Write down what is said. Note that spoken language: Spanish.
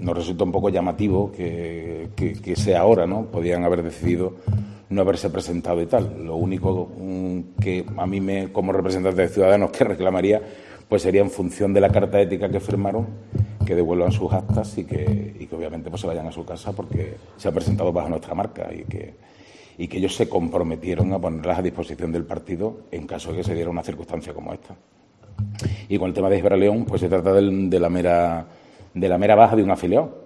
nos resulta un poco llamativo que sea ahora, ¿no? Podían haber decidido no haberse presentado y tal. Lo único que a mí, como representante de Ciudadanos, que reclamaría, pues sería en función de la carta ética que firmaron, que devuelvan sus actas y que obviamente pues se vayan a su casa porque se han presentado bajo nuestra marca y que ellos se comprometieron a ponerlas a disposición del partido en caso de que se diera una circunstancia como esta. Y con el tema de Gibraleón, pues se trata de la mera baja de un afiliado.